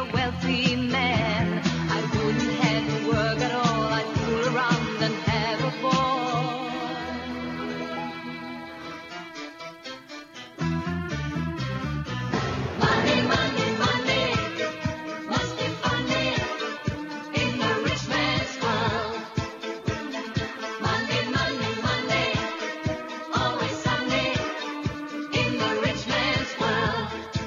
wealthy man. I wouldn't have to work at all. I'd fool around and have a ball. Money, money, money must be funny in the rich man's world. Money, money, money, always sunny in the rich man's world.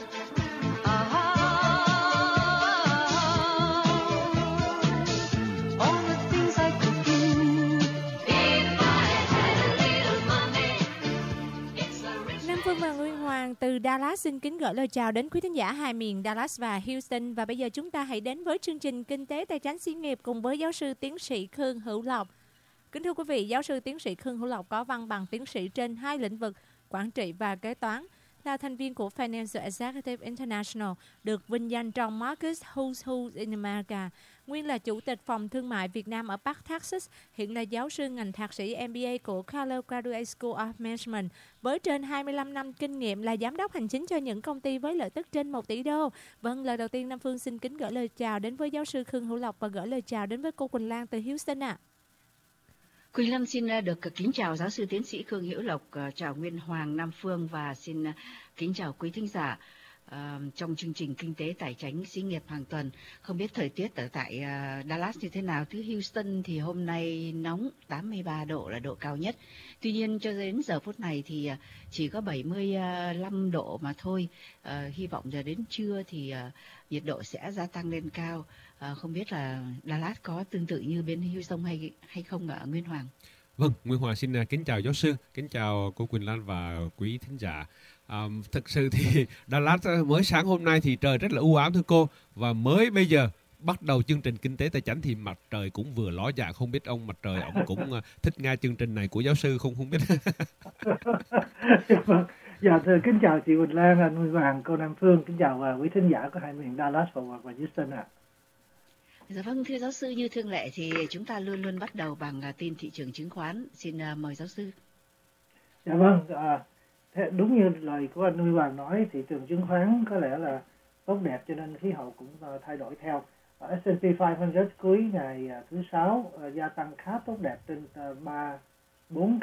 All the things I could do if I had a little money. It's the rich Nam Phương và Nguyên Hoàng từ Dallas xin kính gửi lời chào đến quý thính giả hai miền Dallas và Houston. Và bây giờ chúng ta hãy đến với chương trình Kinh tế Tài chính Xí nghiệp cùng với giáo sư tiến sĩ Khương Hữu Lộc. Kính thưa quý vị, giáo sư tiến sĩ Khương Hữu Lộc có văn bằng tiến sĩ trên hai lĩnh vực quản trị và kế toán, là thành viên của Financial Executive International, được vinh danh trong Marcus Who's Who in America. Nguyên là chủ tịch phòng thương mại Việt Nam ở Bắc Texas, hiện là giáo sư ngành thạc sĩ MBA của Carlo Graduate School of Management, với trên 25 năm kinh nghiệm là giám đốc hành chính cho những công ty với lợi tức trên 1 tỷ đô. Vâng, lời đầu tiên Nam Phương xin kính gửi lời chào đến với giáo sư Khương Hữu Lộc và gửi lời chào đến với cô Quỳnh Lan từ Houston ạ. Quỳnh Lâm xin được kính chào giáo sư tiến sĩ Khương Hữu Lộc, chào Nguyên Hoàng, Nam Phương và xin kính chào quý thính giả trong chương trình Kinh tế Tài chính Xí nghiệp hàng tuần. Không biết thời tiết ở tại Dallas như thế nào, thứ Houston thì hôm nay nóng 83 độ là độ cao nhất. Tuy nhiên cho đến giờ phút này thì chỉ có 75 độ mà thôi. Hy vọng giờ đến trưa thì nhiệt độ sẽ gia tăng lên cao. Không biết là Dallas có tương tự như bên Houston hay không ạ Nguyên Hoàng? Vâng, Nguyên Hoàng xin kính chào giáo sư, kính chào cô Quỳnh Lan và quý thính giả. Thực sự thì Dallas mới sáng hôm nay thì trời rất là u ám thưa cô, và mới bây giờ bắt đầu chương trình Kinh tế Tài chính thì mặt trời cũng vừa ló dạng. Không biết ông mặt trời ông cũng thích nghe chương trình này của giáo sư không biết. Vâng. Dạ thưa kính chào chị Quỳnh Lan, anh Nguyên Hoàng, cô Nam Phương, kính chào quý thính giả của hai miền Dallas và Houston ạ. Dạ vâng, thưa giáo sư, như thường lệ thì chúng ta luôn luôn bắt đầu bằng tin thị trường chứng khoán. Xin mời giáo sư. Dạ vâng, đúng như lời của anh Nguyên Hoàng nói, thị trường chứng khoán có lẽ là tốt đẹp cho nên khí hậu cũng thay đổi theo. S&P 500 cuối ngày thứ Sáu gia tăng khá tốt đẹp trên 4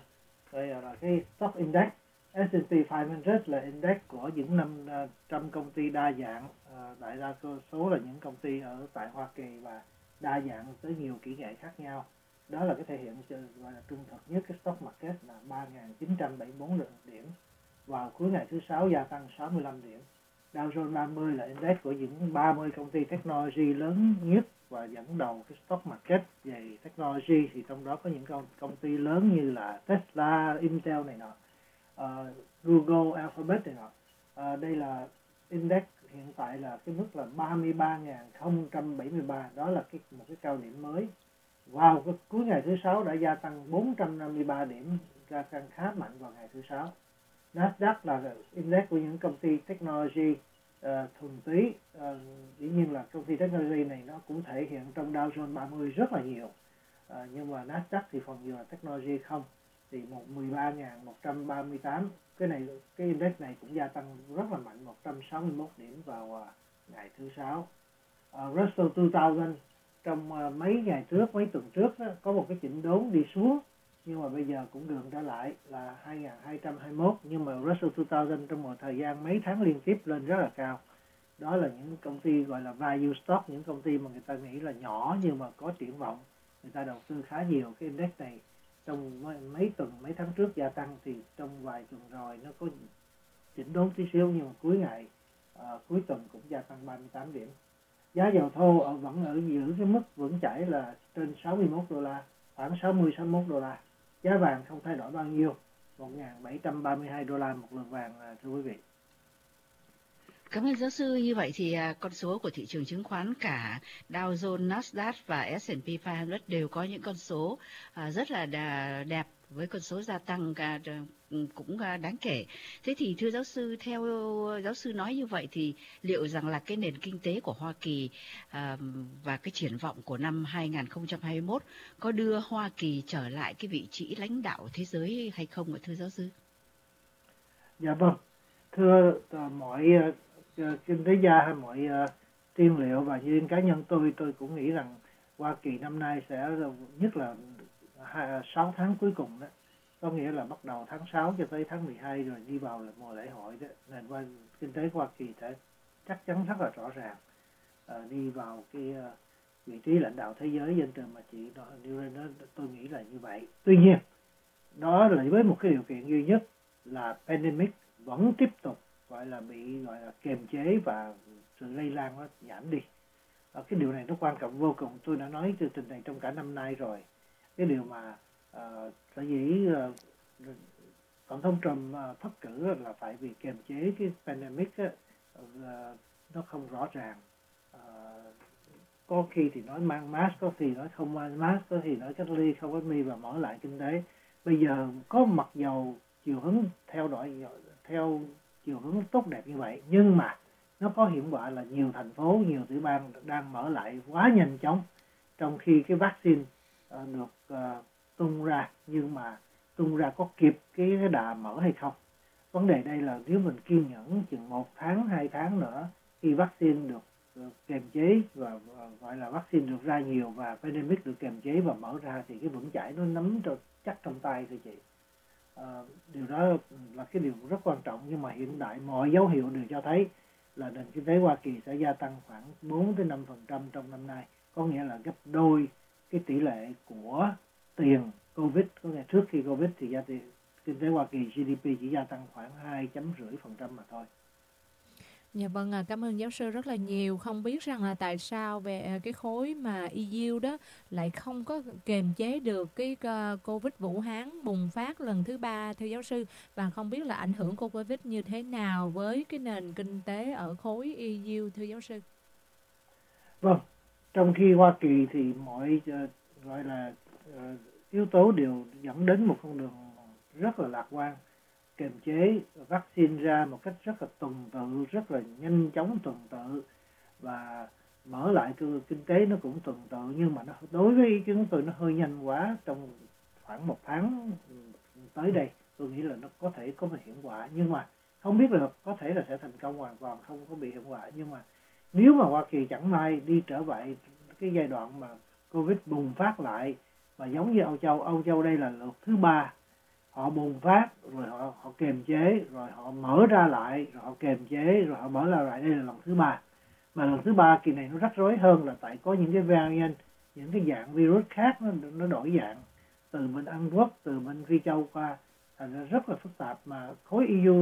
cái stock index. S&P 500 là index của những 500 công ty đa dạng, đại đa số là những công ty ở tại Hoa Kỳ và đa dạng tới nhiều kỹ nghệ khác nhau. Đó là cái thể hiện gọi là trung thực nhất. Cái stock market là 3.974 điểm, vào cuối ngày thứ Sáu gia tăng 65 điểm. Dow Jones 30 là index của những 30 công ty technology lớn nhất và dẫn đầu cái stock market về technology, thì trong đó có những công ty lớn như là Tesla, Intel này nọ, Google, Alphabet này nọ. Đây là index hiện tại là cái mức là 33.073, đó là một cái cao điểm mới. Vào cái cuối ngày thứ Sáu đã gia tăng 453 điểm, gia tăng khá mạnh vào ngày thứ Sáu. Nasdaq là index của những công ty technology thuần túy. Dĩ nhiên là công ty technology này nó cũng thể hiện trong Dow Jones 30 rất là nhiều, nhưng mà Nasdaq thì phần nhiều là technology không, thì 13.138. Cái index này cũng gia tăng rất là mạnh, 161 điểm vào ngày thứ Sáu. Russell 2000 trong mấy tuần trước đó, có một cái chỉnh đốn đi xuống, nhưng mà bây giờ cũng gượng trở lại là 2.221, nhưng mà Russell 2000 trong một thời gian mấy tháng liên tiếp lên rất là cao. Đó là những công ty gọi là value stock, những công ty mà người ta nghĩ là nhỏ nhưng mà có triển vọng, người ta đầu tư khá nhiều. Cái index này trong mấy tháng trước gia tăng, thì trong vài tuần rồi nó có chỉnh đốn tí xíu, nhưng mà cuối tuần cũng gia tăng 38 điểm. Giá dầu thô vẫn giữ cái mức vững chãi là trên 61 đô la, khoảng 60-61 đô la. Giá vàng không thay đổi bao nhiêu, 1.732 đô la một lượng vàng, thưa quý vị. Cảm ơn giáo sư. Như vậy thì con số của thị trường chứng khoán cả Dow Jones, Nasdaq và S&P 500 đều có những con số rất là đẹp, với con số gia tăng cũng đáng kể. Thế thì thưa giáo sư, theo giáo sư nói như vậy thì liệu rằng là cái nền kinh tế của Hoa Kỳ và cái triển vọng của năm 2021 có đưa Hoa Kỳ trở lại cái vị trí lãnh đạo thế giới hay không ạ thưa giáo sư? Dạ vâng, thưa mọi kinh tế gia hay mọi tiên liệu, và như cá nhân tôi cũng nghĩ rằng Hoa Kỳ năm nay sẽ nhất là 6 tháng cuối cùng đó, có nghĩa là bắt đầu tháng 6 cho tới tháng 12 rồi đi vào là mùa lễ hội đó, nền kinh tế của Hoa Kỳ sẽ chắc chắn rất là rõ ràng đi vào cái vị trí lãnh đạo thế giới trên trường mà chị nêu lên đó, tôi nghĩ là như vậy. Tuy nhiên đó là với một cái điều kiện duy nhất là pandemic vẫn tiếp tục gọi là kiềm chế và sự lây lan nó giảm đi. Cái điều này nó quan trọng vô cùng. Tôi đã nói chương trình này trong cả năm nay rồi. Cái điều mà sở dĩ tổng thống Trump thất cử là phải vì kiềm chế cái pandemic nó không rõ ràng. Có khi thì nói mang mask, có khi nói không mang mask, có khi nói cách ly không cách ly và mở lại kinh tế. Bây giờ có mặc dầu chiều hướng theo chiều hướng tốt đẹp như vậy, nhưng mà nó có hiểm họa là nhiều thành phố, nhiều tiểu bang đang mở lại quá nhanh chóng, trong khi cái vaccine được tung ra, nhưng mà tung ra có kịp cái đà mở hay không. Vấn đề đây là nếu mình kiên nhẫn chừng 1 tháng, 2 tháng nữa, khi vaccine được kiềm chế và gọi là vaccine được ra nhiều và pandemic được kiềm chế và mở ra, thì cái vững chãi nó nắm chắc trong tay thôi chị. Điều đó là cái điều rất quan trọng, nhưng mà hiện tại mọi dấu hiệu đều cho thấy là nền kinh tế Hoa Kỳ sẽ gia tăng khoảng 4-5% trong năm nay, có nghĩa là gấp đôi cái tỷ lệ của tiền Covid. Có nghĩa trước khi Covid thì kinh tế Hoa Kỳ GDP chỉ gia tăng khoảng 2.5% mà thôi. Dạ vâng, cảm ơn giáo sư rất là nhiều. Không biết rằng là tại sao về cái khối mà EU đó lại không có kiềm chế được cái Covid Vũ Hán bùng phát lần thứ 3 thưa giáo sư, và không biết là ảnh hưởng của Covid như thế nào với cái nền kinh tế ở khối EU thưa giáo sư. Vâng, trong khi Hoa Kỳ thì mọi gọi là yếu tố đều dẫn đến một con đường rất là lạc quan, kiềm chế vaccine ra một cách rất là tuần tự, rất là nhanh chóng tuần tự, và mở lại kinh tế nó cũng tuần tự, nhưng mà nó đối với ý kiến của tôi nó hơi nhanh quá. Trong khoảng 1 tháng tới đây tôi nghĩ là nó có thể có một hiểm họa, nhưng mà không biết là có thể là sẽ thành công hoàn toàn, không có bị hiểm họa. Nhưng mà nếu mà Hoa Kỳ chẳng may đi trở về cái giai đoạn mà Covid bùng phát lại, mà giống như Âu Châu đây là lượt thứ 3, họ bùng phát rồi họ kiềm chế, rồi họ mở ra lại, rồi họ kiềm chế, rồi họ mở ra lại, đây là lần thứ 3. Mà lần thứ 3 kỳ này nó rắc rối hơn là tại có những cái variant, những cái dạng virus khác nó đổi dạng từ bên Anh Quốc, từ bên Phi Châu qua, thành ra rất là phức tạp. Mà khối EU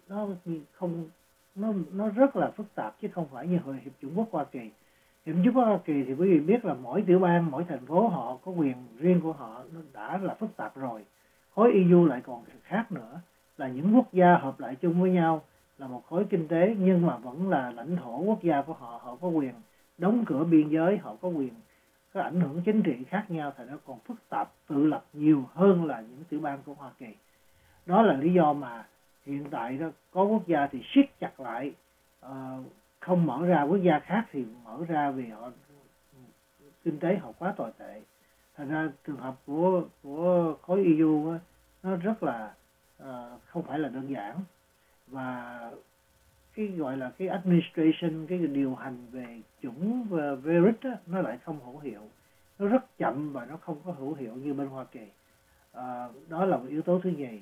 nó rất là phức tạp chứ không phải như Hiệp chủng quốc Hoa Kỳ. Hiệp chủng quốc Hoa Kỳ thì quý vị biết là mỗi tiểu bang, mỗi thành phố họ có quyền riêng của họ, nó đã là phức tạp rồi. Khối EU lại còn khác nữa, là những quốc gia hợp lại chung với nhau là một khối kinh tế, nhưng mà vẫn là lãnh thổ quốc gia của họ, họ có quyền đóng cửa biên giới, họ có quyền có ảnh hưởng chính trị khác nhau, thì nó còn phức tạp tự lập nhiều hơn là những tiểu bang của Hoa Kỳ. Đó là lý do mà hiện tại đó có quốc gia thì siết chặt lại, không mở ra, quốc gia khác thì mở ra vì họ kinh tế họ quá tồi tệ. Thành ra trường hợp của khối EU á, nó rất là không phải là đơn giản, và cái gọi là cái administration, cái điều hành về chủng virus á, nó lại không hữu hiệu, nó rất chậm và nó không có hữu hiệu như bên Hoa Kỳ. Đó là một yếu tố thứ nhì.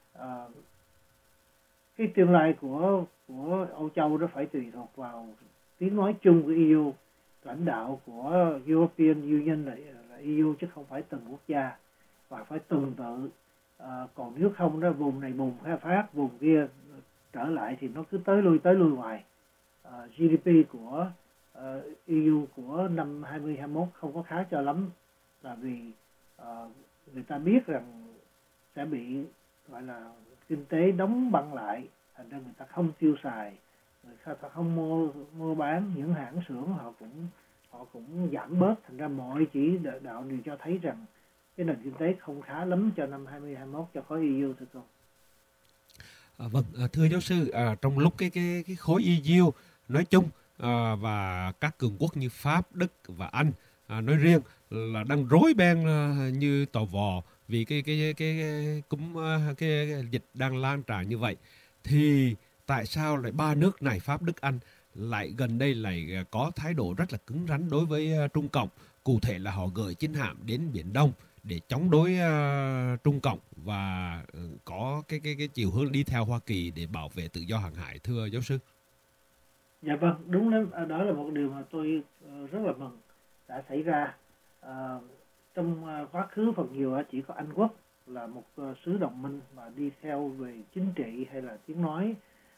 Cái tương lai của Âu Châu đó phải tùy thuộc vào tiếng nói chung của EU, lãnh đạo của European Union là EU chứ không phải từng quốc gia, và phải tuần tự. Còn nếu không đó, vùng này bùng phát, vùng kia trở lại thì nó cứ tới lui hoài. GDP của EU của năm 2021 không có khá cho lắm, là vì người ta biết rằng sẽ bị gọi là kinh tế đóng băng lại, thành ra người ta không tiêu xài, người ta không mua bán, những hãng xưởng họ cũng giảm bớt, thành ra mọi chỉ đạo đều cho thấy rằng cái nền kinh tế không khá lắm cho năm 2021 cho khối EU thưa cô. Vâng, thưa giáo sư, trong lúc cái khối EU nói chung và các cường quốc như Pháp, Đức và Anh nói riêng là đang rối beng như tò vò vì cái dịch đang lan tràn như vậy, thì tại sao lại ba nước này Pháp, Đức, Anh lại gần đây lại có thái độ rất là cứng rắn đối với Trung Cộng. Cụ thể là họ gửi chiến hạm đến Biển Đông để chống đối Trung Cộng và có cái chiều hướng đi theo Hoa Kỳ để bảo vệ tự do hàng hải, thưa giáo sư. Dạ vâng, đúng lắm. Đó là một điều mà tôi rất là mừng đã xảy ra. Trong quá khứ phần nhiều chỉ có Anh Quốc là một xứ đồng minh mà đi theo về chính trị hay là tiếng nói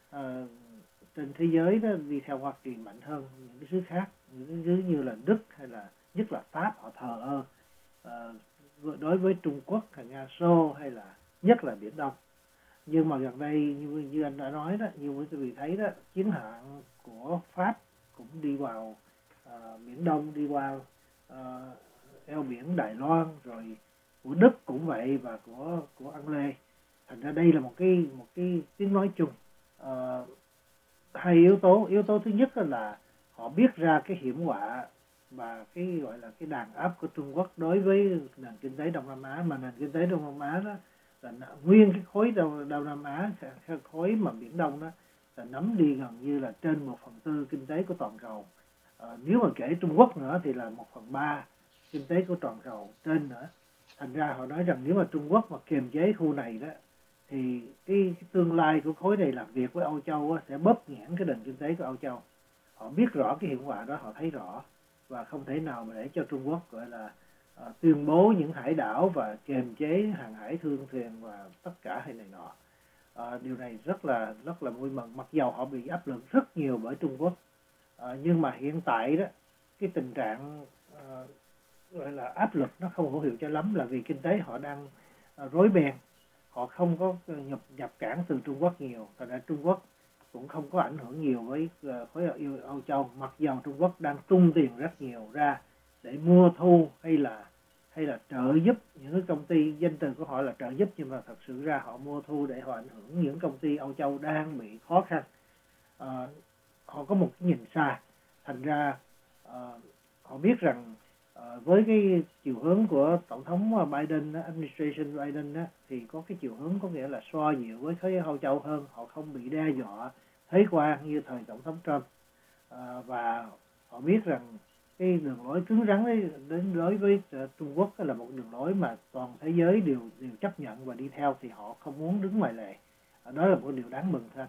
trên thế giới đó, đi theo Hoa Kỳ mạnh hơn những cái xứ khác, những cái xứ như là Đức hay là nhất là Pháp, họ thờ ơ đối với Trung Quốc hay Nga Xô hay là nhất là Biển Đông. Nhưng mà gần đây như anh đã nói đó, như quý vị thấy đó, chiến hạm của Pháp cũng đi vào Biển Đông, đi qua eo biển Đài Loan, rồi của Đức cũng vậy và của Ăng Lê. Thành ra đây là một cái tiếng nói chung. Hai yếu tố thứ nhất là họ biết ra cái hiểm họa và cái gọi là cái đàn áp của Trung Quốc đối với nền kinh tế Đông Nam Á, mà nền kinh tế Đông Nam Á đó là nguyên cái khối Đông Nam Á, cái khối mà Biển Đông đó là nắm đi gần như là trên 1/4 kinh tế của toàn cầu. Nếu mà kể Trung Quốc nữa thì là 1/3 kinh tế của toàn cầu trên nữa. Thành ra họ nói rằng nếu mà Trung Quốc mà kiềm chế khu này đó thì cái tương lai của khối này làm việc với Âu Châu sẽ bóp nghẽn cái nền kinh tế của Âu Châu. Họ biết rõ cái hiểm họa đó, họ thấy rõ và không thể nào mà để cho Trung Quốc gọi là tuyên bố những hải đảo và kiềm chế hàng hải thương thuyền và tất cả hay này nọ. Điều này rất là vui mừng, mặc dầu họ bị áp lực rất nhiều bởi Trung Quốc. Nhưng mà hiện tại đó cái tình trạng gọi là áp lực nó không hữu hiệu cho lắm, là vì kinh tế họ đang rối beng, họ không có nhập cảng từ Trung Quốc nhiều, thành ra Trung Quốc cũng không có ảnh hưởng nhiều với khối Âu Châu, mặc dầu Trung Quốc đang tung tiền rất nhiều ra để mua thu hay là trợ giúp những cái công ty, danh từ của họ là trợ giúp nhưng mà thật sự ra họ mua thu để họ ảnh hưởng những công ty Âu Châu đang bị khó khăn. Họ có một cái nhìn xa, thành ra họ biết rằng với cái chiều hướng của tổng thống Biden, administration Biden thì có cái chiều hướng có nghĩa là xoa dịu với khối Âu Châu hơn, họ không bị đe dọa thế quan như thời tổng thống Trump. Và họ biết rằng cái đường lối cứng rắn đến đối với Trung Quốc là một đường lối mà toàn thế giới đều chấp nhận và đi theo, thì họ không muốn đứng ngoài lề. Đó là một điều đáng mừng thôi.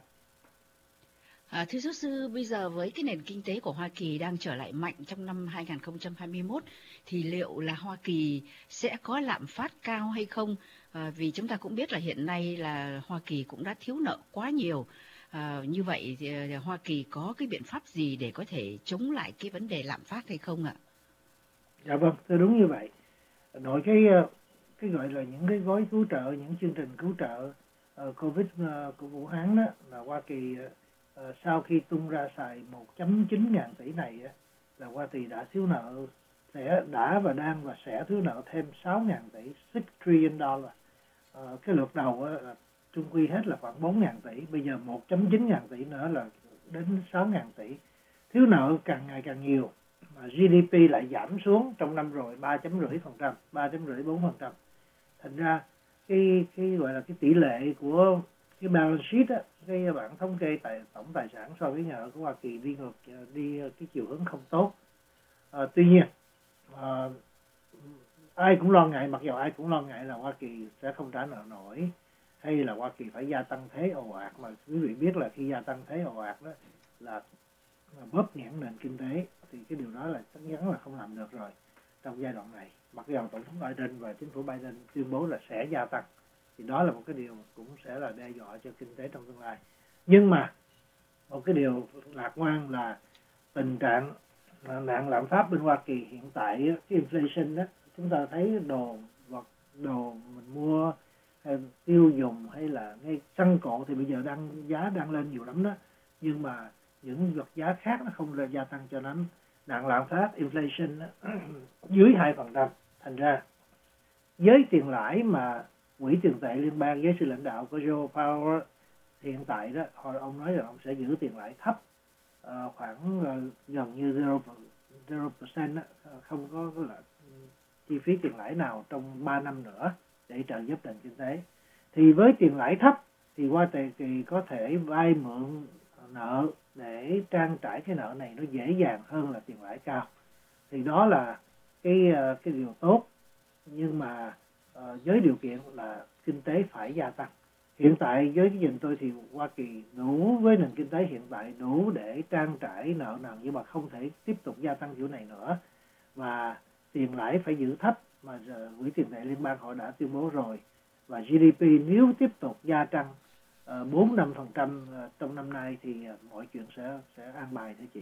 Thưa giáo sư, bây giờ với cái nền kinh tế của Hoa Kỳ đang trở lại mạnh trong năm 2021 thì liệu là Hoa Kỳ sẽ có lạm phát cao hay không? Vì chúng ta cũng biết là hiện nay là Hoa Kỳ cũng đã thiếu nợ quá nhiều. Như vậy thì Hoa Kỳ có cái biện pháp gì để có thể chống lại cái vấn đề lạm phát hay không ạ? Dạ vâng, thưa đúng như vậy. Nội cái gọi là những cái gói cứu trợ, những chương trình cứu trợ Covid của Vũ Hán đó, là Hoa Kỳ sau khi tung ra xài 1.9 ngàn tỷ này là Hoa Kỳ đã thiếu nợ, đã và đang và sẽ thiếu nợ thêm 6 ngàn tỷ, 6 trillion dollar. Cái lượt đầu là trung quy hết là khoảng 4 ngàn tỷ, bây giờ 1.9 ngàn tỷ nữa là đến 6 ngàn tỷ. Thiếu nợ càng ngày càng nhiều, mà GDP lại giảm xuống trong năm rồi 3.5%, 3.5-4%. Thành ra cái gọi là cái tỷ lệ của cái balance sheet á, cái bảng thống kê tổng tài sản so với nhà ở của Hoa Kỳ đi cái chiều hướng không tốt. Tuy nhiên ai cũng lo ngại, mặc dù ai cũng lo ngại là Hoa Kỳ sẽ không trả nợ nổi hay là Hoa Kỳ phải gia tăng thế ồ ạt, mà quý vị biết là khi gia tăng thế ồ ạt đó là bóp nghẽn nền kinh tế, thì cái điều đó là chắc chắn là không làm được rồi trong giai đoạn này. Mặc dù tổng thống Biden và chính phủ Biden tuyên bố là sẽ gia tăng, thì đó là một cái điều cũng sẽ là đe dọa cho kinh tế trong tương lai. Nhưng mà một cái điều lạc quan là tình trạng nạn lạm phát bên Hoa Kỳ hiện tại, cái inflation đó, chúng ta thấy đồ mình mua hay tiêu dùng hay là ngay xăng cộ thì bây giờ giá đang lên nhiều lắm đó, nhưng mà những vật giá khác nó không gia tăng cho lắm. Nạn lạm phát inflation đó, dưới 2%. Thành ra với tiền lãi mà Quỹ tiền tệ liên bang với sự lãnh đạo của Joe Powell hiện tại đó, ông nói rằng ông sẽ giữ tiền lãi thấp, khoảng gần như 0%, không có là chi phí tiền lãi nào trong 3 năm nữa để trợ giúp nền kinh tế. Thì với tiền lãi thấp thì Hoa Kỳ có thể vay mượn nợ để trang trải cái nợ này nó dễ dàng hơn là tiền lãi cao. Thì đó là cái điều tốt, nhưng mà với điều kiện là kinh tế phải gia tăng. Hiện tại với cái nhìn tôi thì Hoa Kỳ đủ, với nền kinh tế hiện tại đủ để trang trải nợ nần, nhưng mà không thể tiếp tục gia tăng kiểu này nữa, và tiền lãi phải giữ thấp, mà Quỹ tiền tệ liên bang họ đã tuyên bố rồi. Và GDP nếu tiếp tục gia tăng 4-5% trong năm nay thì mọi chuyện sẽ an bài thưa chị.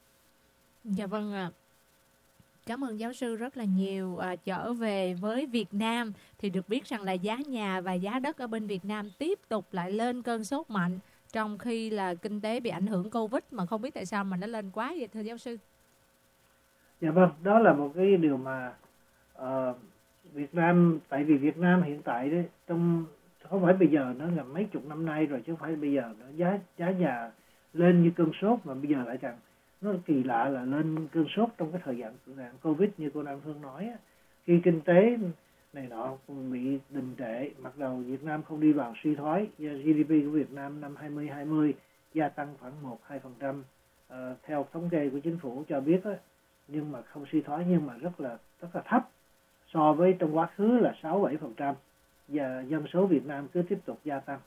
Dạ vâng ạ. Cảm ơn giáo sư rất là nhiều. Trở về với Việt Nam thì được biết rằng là giá nhà và giá đất ở bên Việt Nam tiếp tục lại lên cơn sốt mạnh, trong khi là kinh tế bị ảnh hưởng Covid, mà không biết tại sao mà nó lên quá vậy thưa giáo sư. Dạ vâng, đó là một cái điều mà Việt Nam, tại vì Việt Nam hiện tại đấy, trong không phải bây giờ, nó là mấy chục năm nay rồi chứ không phải bây giờ nữa, giá nhà lên như cơn sốt, mà bây giờ lại càng nó kỳ lạ là lên cơn sốt trong cái thời gian Covid như cô Nam Phương nói á. Khi kinh tế này nọ bị đình trệ, mặc đầu Việt Nam không đi vào suy thoái, GDP của Việt Nam năm 2020 gia tăng khoảng 1-2%, theo thống kê của chính phủ cho biết á, nhưng mà không suy thoái, nhưng mà rất là thấp so với trong quá khứ là 6-7%, và dân số Việt Nam cứ tiếp tục gia tăng.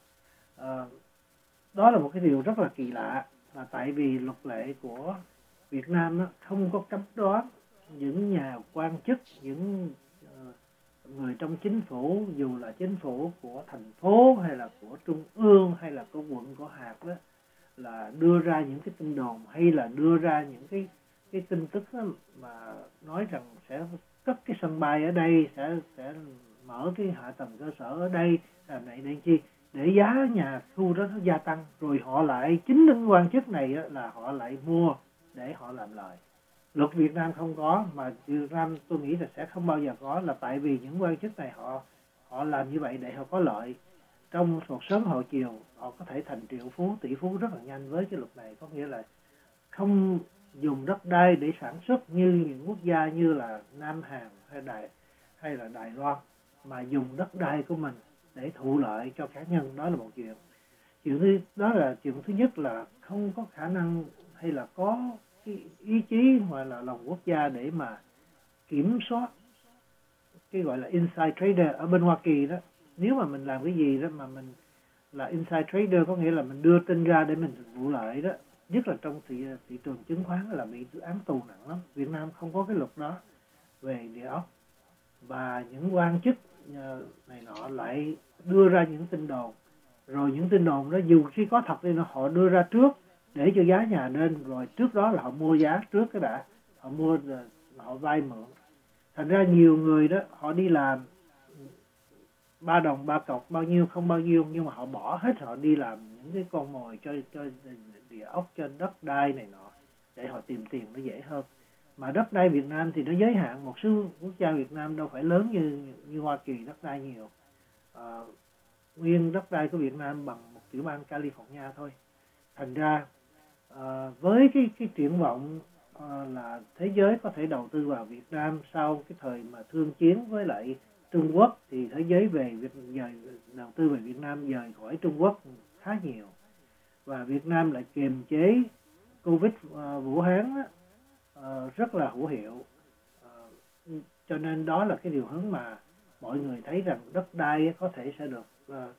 Đó là một cái điều rất là kỳ lạ, là tại vì luật lệ của Việt Nam nó không có cấm đoán những nhà quan chức, những người trong chính phủ, dù là chính phủ của thành phố hay là của trung ương hay là của quận, của hạt đó, là đưa ra những cái tin đồn hay là đưa ra những cái tin tức đó, mà nói rằng sẽ cất cái sân bay ở đây, sẽ mở cái hạ tầng cơ sở ở đây, làm này đây chi, để giá nhà khu đó nó gia tăng, rồi họ lại, chính những quan chức này là họ lại mua để họ làm lời. Luật Việt Nam không có, mà Việt Nam tôi nghĩ là sẽ không bao giờ có, là tại vì những quan chức này họ làm như vậy để họ có lợi. Trong một sớm hồi chiều họ có thể thành triệu phú, tỷ phú rất là nhanh với cái luật này. Có nghĩa là không dùng đất đai để sản xuất như những quốc gia như là Nam Hàn hay là Đài Loan, mà dùng đất đai của mình để thụ lợi cho cá nhân. Đó là một chuyện. Đó là chuyện thứ nhất, là không có khả năng hay là có cái ý chí hoặc là lòng quốc gia để mà kiểm soát cái gọi là inside trader ở bên Hoa Kỳ đó. Nếu mà mình làm cái gì đó mà mình là inside trader, có nghĩa là mình đưa tin ra để mình vụ lợi đó, nhất là trong thị trường chứng khoán, là bị án tù nặng lắm. Việt Nam không có cái luật đó về địa ốc, và những quan chức này nọ lại đưa ra những tin đồn, rồi những tin đồn đó dù khi có thật thì họ đưa ra trước để cho giá nhà lên, rồi trước đó là họ mua giá trước cái đã, họ mua rồi họ vay mượn. Thành ra nhiều người đó họ đi làm 3 đồng 3 cọc, bao nhiêu không bao nhiêu, nhưng mà họ bỏ hết, họ đi làm những cái con mồi cho địa ốc, cho đất đai này nọ, để họ tìm tiền nó dễ hơn. Mà đất đai Việt Nam thì nó giới hạn, một số quốc gia Việt Nam đâu phải lớn như Hoa Kỳ, đất đai nhiều. Nguyên đất đai của Việt Nam bằng một tiểu bang California thôi. Thành ra với cái triển vọng là thế giới có thể đầu tư vào Việt Nam sau cái thời mà thương chiến với lại Trung Quốc, thì thế giới đầu tư về Việt Nam dời khỏi Trung Quốc khá nhiều, và Việt Nam lại kiềm chế Covid Vũ Hán rất là hữu hiệu. Cho nên đó là cái điều hướng mà mọi người thấy rằng đất đai có thể sẽ được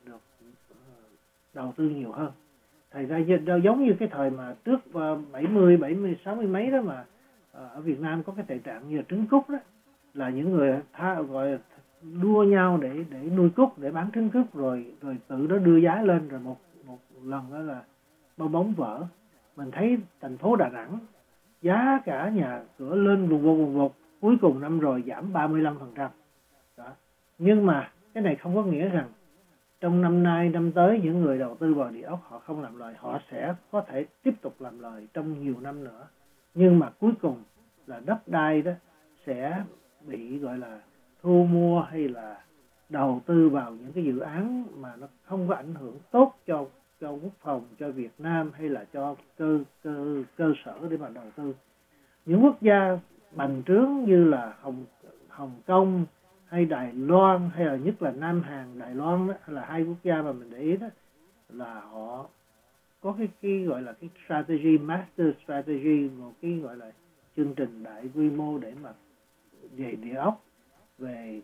đầu tư nhiều hơn. Thành ra giống như cái thời mà trước 70, 60 mấy đó, mà ở Việt Nam có cái tình trạng như là trứng cút đó, là những người gọi là đua nhau để nuôi cút, để bán trứng cút, rồi tự đó đưa giá lên, rồi một lần đó là bong bóng vỡ. Mình thấy thành phố Đà Nẵng giá cả nhà cửa lên vùng vụt, cuối cùng năm rồi giảm 35%. Đó. Nhưng mà cái này không có nghĩa rằng trong năm nay, năm tới, những người đầu tư vào địa ốc họ không làm lời, họ sẽ có thể tiếp tục làm lời trong nhiều năm nữa. Nhưng mà cuối cùng là đất đai đó sẽ bị gọi là thu mua hay là đầu tư vào những cái dự án mà nó không có ảnh hưởng tốt cho quốc phòng, cho Việt Nam, hay là cho cơ sở để mà đầu tư. Những quốc gia bành trướng như là Hồng Kông hay Đài Loan, hay là nhất là Nam Hàn, Đài Loan đó, là hai quốc gia mà mình để ý đó, là họ có cái gọi là cái strategy, master strategy, một cái gọi là chương trình đại quy mô để mà về địa ốc, về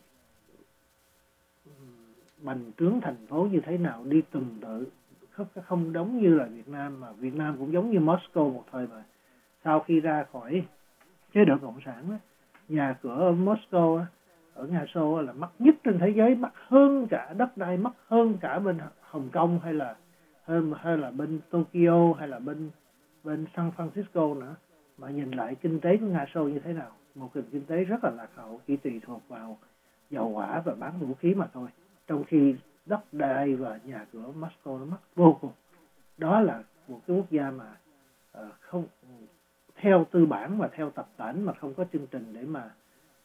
bành trướng thành phố như thế nào, đi tuần tự, không giống như là Việt Nam, mà Việt Nam cũng giống như Moscow một thời mà sau khi ra khỏi chế độ cộng sản đó, nhà cửa ở Moscow ở Nga Xô là mắc nhất trên thế giới, mắc hơn cả đất đai, mắc hơn cả bên Hồng Kông hay là bên Tokyo hay là bên San Francisco nữa. Mà nhìn lại kinh tế của Nga Xô như thế nào, một nền kinh tế rất là lạc hậu, chỉ tùy thuộc vào dầu hỏa và bán vũ khí mà thôi, trong khi đất đai và nhà cửa Moscow nó mắc vô cùng. Đó là một cái quốc gia mà không theo tư bản và theo tập tễnh, mà không có chương trình để mà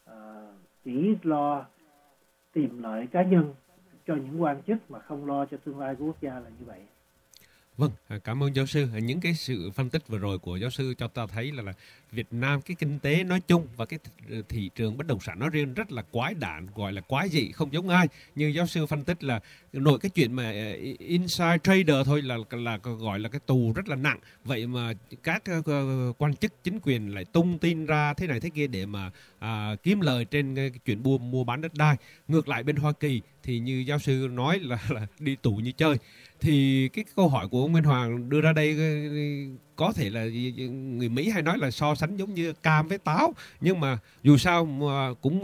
chỉ lo tìm lợi cá nhân cho những quan chức mà không lo cho tương lai của quốc gia là như vậy. Vâng, cảm ơn giáo sư. Những cái sự phân tích vừa rồi của giáo sư cho ta thấy là Việt Nam, cái kinh tế nói chung và cái thị trường bất động sản nói riêng rất là quái đản, gọi là quái dị, không giống ai. Như giáo sư phân tích là nội cái chuyện mà inside trader thôi là gọi là cái tù rất là nặng. Vậy mà các quan chức chính quyền lại tung tin ra thế này thế kia để mà kiếm lời trên cái chuyện mua bán đất đai. Ngược lại bên Hoa Kỳ thì như giáo sư nói là đi tù như chơi. Thì cái câu hỏi của Nguyên Hoàng đưa ra đây có thể là người Mỹ hay nói là so sánh giống như cam với táo, nhưng mà dù sao mà cũng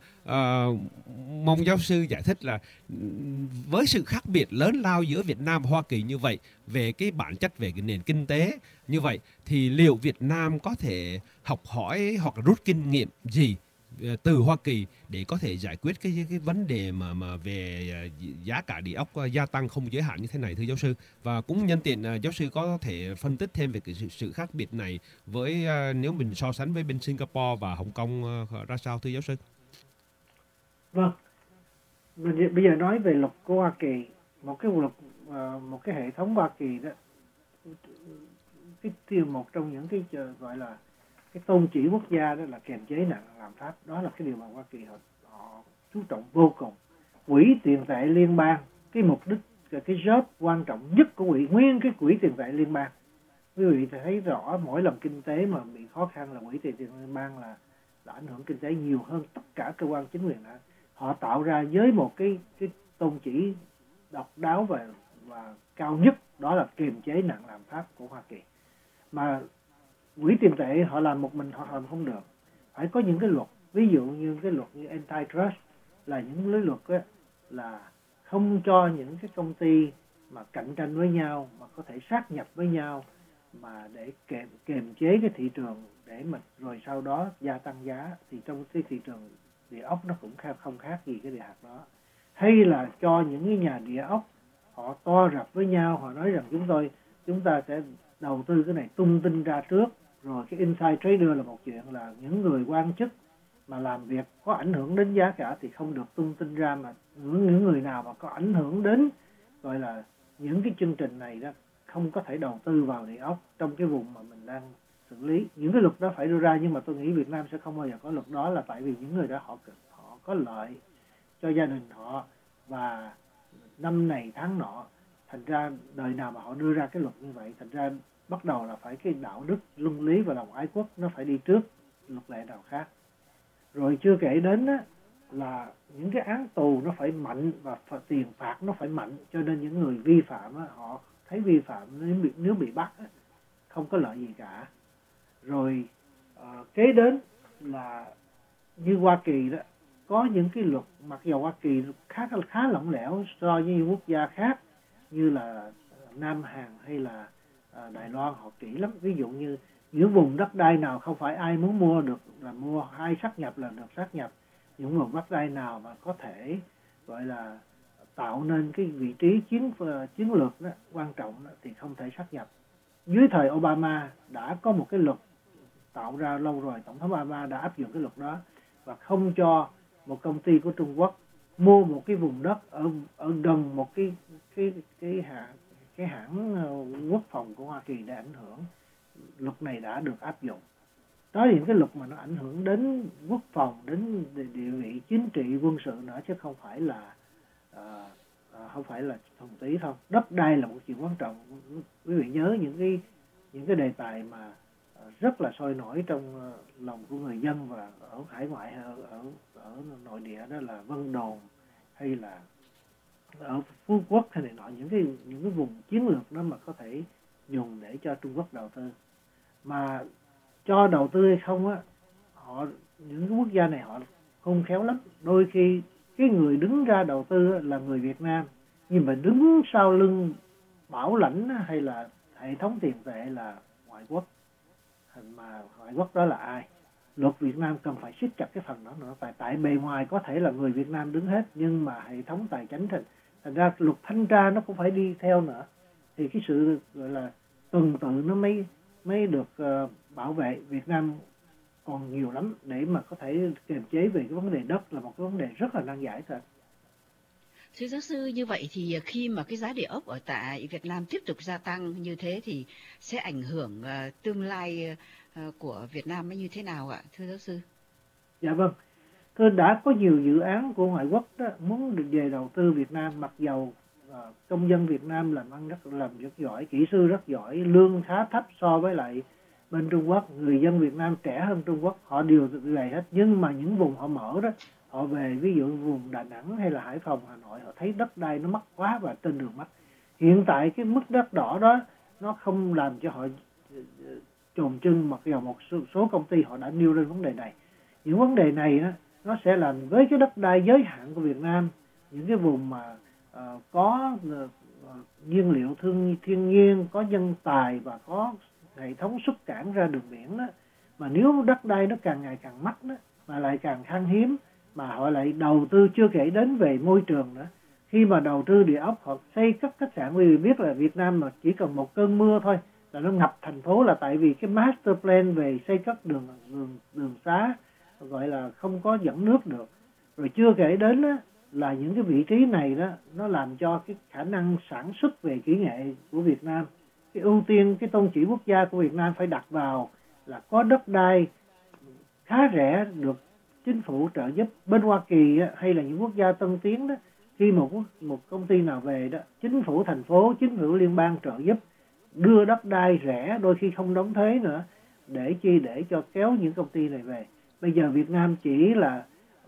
mong giáo sư giải thích là với sự khác biệt lớn lao giữa Việt Nam và Hoa Kỳ như vậy về cái bản chất, về cái nền kinh tế như vậy, thì liệu Việt Nam có thể học hỏi hoặc rút kinh nghiệm gì từ Hoa Kỳ để có thể giải quyết cái vấn đề mà về giá cả địa ốc gia tăng không giới hạn như thế này, thưa giáo sư? Và cũng nhân tiện giáo sư có thể phân tích thêm về cái sự khác biệt này với nếu mình so sánh với bên Singapore và Hồng Kông ra sao, thưa giáo sư? Vâng, bây giờ nói về luật của Hoa Kỳ, một cái hệ thống Hoa Kỳ đó, một trong những cái gọi là cái tôn chỉ quốc gia đó là kiềm chế nặng làm pháp. Đó là cái điều mà Hoa Kỳ họ chú trọng vô cùng. Quỹ tiền tệ liên bang, cái mục đích, cái job quan trọng nhất của nguyên cái quỹ tiền tệ liên bang. Quý vị thấy rõ mỗi lần kinh tế mà bị khó khăn là quỹ tiền tệ liên bang là ảnh hưởng kinh tế nhiều hơn tất cả cơ quan chính quyền đã. Họ tạo ra với một cái tôn chỉ độc đáo và cao nhất, đó là kiềm chế nặng làm pháp của Hoa Kỳ. Mà quỹ tiền tệ họ làm một mình họ làm không được, phải có những cái luật, ví dụ như cái luật như antitrust, là những cái luật ấy, là không cho những cái công ty mà cạnh tranh với nhau mà có thể sát nhập với nhau mà để kiềm chế cái thị trường, để mà rồi sau đó gia tăng giá. Thì trong cái thị trường địa ốc nó cũng không khác gì cái địa hạt đó. Hay là cho những cái nhà địa ốc họ to rập với nhau, họ nói rằng chúng ta sẽ đầu tư cái này, tung tin ra trước, rồi cái inside trader là một chuyện, là những người quan chức mà làm việc có ảnh hưởng đến giá cả thì không được tung tin ra, mà những người nào mà có ảnh hưởng đến gọi là những cái chương trình này đó không có thể đầu tư vào địa ốc trong cái vùng mà mình đang xử lý. Những cái luật đó phải đưa ra, nhưng mà tôi nghĩ Việt Nam sẽ không bao giờ có luật đó, là tại vì những người đó họ có lợi cho gia đình họ và năm này tháng nọ. Thành ra đời nào mà họ đưa ra cái luật như vậy, thành ra bắt đầu là phải cái đạo đức, luân lý và lòng ái quốc nó phải đi trước luật lệ nào khác. Rồi chưa kể đến á, là những cái án tù nó phải mạnh và tiền phạt nó phải mạnh, cho nên những người vi phạm á, họ thấy vi phạm nếu bị bắt á, không có lợi gì cả. Rồi kế đến là như Hoa Kỳ đó, có những cái luật mặc dù Hoa Kỳ khá lỏng lẻo so với những quốc gia khác như là Nam Hàn hay là Đài Loan, họ kỹ lắm. Ví dụ như những vùng đất đai nào không phải ai muốn mua được là mua, ai sát nhập là được sát nhập. Những vùng đất đai nào mà có thể gọi là tạo nên cái vị trí chiến lược đó, quan trọng đó, thì không thể sát nhập. Dưới thời Obama đã có một cái luật tạo ra lâu rồi, Tổng thống Obama đã áp dụng cái luật đó và không cho một công ty của Trung Quốc mua một cái vùng đất ở gần một cái hãng quốc phòng của Hoa Kỳ để ảnh hưởng. Luật này đã được áp dụng. Đó là những cái luật mà nó ảnh hưởng đến quốc phòng, đến địa vị chính trị, quân sự nữa, chứ không phải là không phải là thuần túy thôi. Đất đai là một chuyện quan trọng. Quý vị nhớ những cái đề tài mà rất là sôi nổi trong lòng của người dân và ở hải ngoại hay ở nội địa, đó là Vân Đồn hay là ở Phú Quốc hay này nọ, những cái vùng chiến lược đó mà có thể dùng để cho Trung Quốc đầu tư. Mà cho đầu tư hay không á, những cái quốc gia này họ không khéo lắm. Đôi khi cái người đứng ra đầu tư là người Việt Nam, nhưng mà đứng sau lưng bảo lãnh hay là hệ thống tiền tệ là ngoại quốc. Mà ngoại quốc đó là ai? Luật Việt Nam cần phải siết chặt cái phần đó nữa. Tại bề ngoài có thể là người Việt Nam đứng hết, nhưng mà hệ thống tài chính thành ra luật thanh tra nó cũng phải đi theo nữa. Thì cái sự gọi là tuần tự nó mới được bảo vệ. Việt Nam còn nhiều lắm để mà có thể kiềm chế về cái vấn đề đất, là một cái vấn đề rất là nan giải thật. Thưa giáo sư, như vậy thì khi mà cái giá địa ốc ở tại Việt Nam tiếp tục gia tăng như thế thì sẽ ảnh hưởng tương lai của Việt Nam như thế nào ạ, thưa giáo sư? Dạ vâng, tôi đã có nhiều dự án của ngoại quốc đó muốn được về đầu tư Việt Nam, mặc dầu công dân Việt Nam làm rất giỏi, kỹ sư rất giỏi, lương khá thấp so với lại bên Trung Quốc. Người dân Việt Nam trẻ hơn Trung Quốc, họ đều về hết. Nhưng mà những vùng họ mở đó, họ về ví dụ vùng Đà Nẵng hay là Hải Phòng, Hà Nội, họ thấy đất đai nó mắc quá và trên đường mắc. Hiện tại cái mức đất đỏ đó nó không làm cho họ chồn chân, mặc dù một số công ty họ đã nêu lên vấn đề này. Những vấn đề này đó, nó sẽ làm với cái đất đai giới hạn của Việt Nam, những cái vùng mà có nhiên liệu thiên nhiên, có nhân tài và có hệ thống xuất cảng ra đường biển đó, mà nếu đất đai nó càng ngày càng mắc đó, mà lại càng khan hiếm, mà họ lại đầu tư, chưa kể đến về môi trường nữa. Khi mà đầu tư địa ốc, họ xây các khách sạn, vì biết là Việt Nam mà chỉ cần một cơn mưa thôi là nó ngập thành phố, là tại vì cái master plan về xây các đường xá gọi là không có dẫn nước được. Rồi chưa kể đến đó, là những cái vị trí này đó nó làm cho cái khả năng sản xuất về kỹ nghệ của Việt Nam, cái ưu tiên, cái tôn chỉ quốc gia của Việt Nam phải đặt vào là có đất đai khá rẻ được chính phủ trợ giúp. Bên Hoa Kỳ hay là những quốc gia tân tiến đó, khi một công ty nào về đó, chính phủ thành phố, chính phủ liên bang trợ giúp, đưa đất đai rẻ, đôi khi không đóng thuế nữa, để cho kéo những công ty này về. Bây giờ Việt Nam chỉ là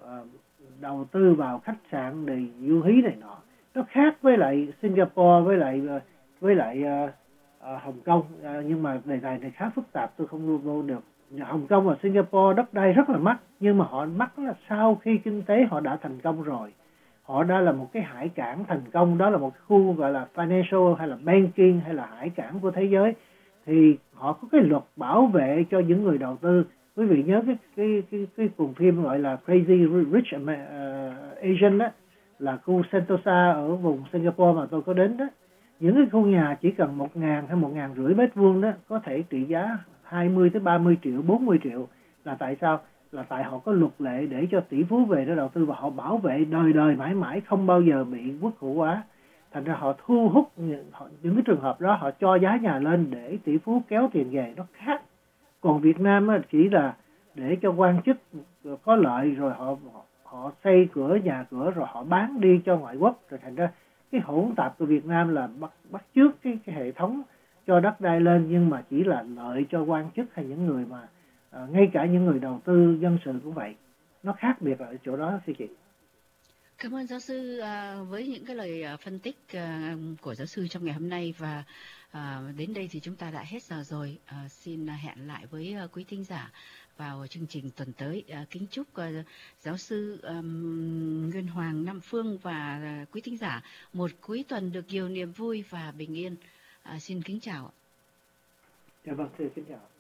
đầu tư vào khách sạn để du hí này nọ. Nó khác với lại Singapore với lại Hồng Kông, nhưng mà đề tài này khá phức tạp, tôi không vô được. Hồng Kông và Singapore đất đai rất là mắc, nhưng mà họ mắc là sau khi kinh tế họ đã thành công rồi. Họ đã là một cái hải cảng thành công, đó là một khu gọi là financial hay là banking hay là hải cảng của thế giới, thì họ có cái luật bảo vệ cho những người đầu tư. Quý vị nhớ cái cuồng phim gọi là Crazy Rich Asian đó, là khu Sentosa ở vùng Singapore mà tôi có đến đó. Những cái khu nhà chỉ cần 1.000 hay 1.500 mét vuông đó có thể trị giá 20 tới 30 triệu, 40 triệu. Là tại sao? Là tại họ có luật lệ để cho tỷ phú về đó đầu tư, và họ bảo vệ đời đời mãi mãi, không bao giờ bị quốc hữu hóa. Thành ra họ thu hút những cái trường hợp đó, họ cho giá nhà lên để tỷ phú kéo tiền về, nó khác. Còn Việt Nam chỉ là để cho quan chức có lợi, rồi họ xây nhà cửa rồi họ bán đi cho ngoại quốc. Rồi thành ra cái hỗn tạp của Việt Nam là bắt chước cái hệ thống cho đất đai lên, nhưng mà chỉ là lợi cho quan chức hay những người mà ngay cả những người đầu tư dân sự cũng vậy. Nó khác biệt ở chỗ đó thưa chị. Cảm ơn giáo sư với những cái lời phân tích của giáo sư trong ngày hôm nay, và đến đây thì chúng ta đã hết giờ rồi. Xin hẹn lại với quý thính giả vào chương trình tuần tới. Kính chúc giáo sư Nguyên Hoàng Nam Phương và quý thính giả một cuối tuần được nhiều niềm vui và bình yên. Xin kính chào. Dạ vâng, thưa kính chào.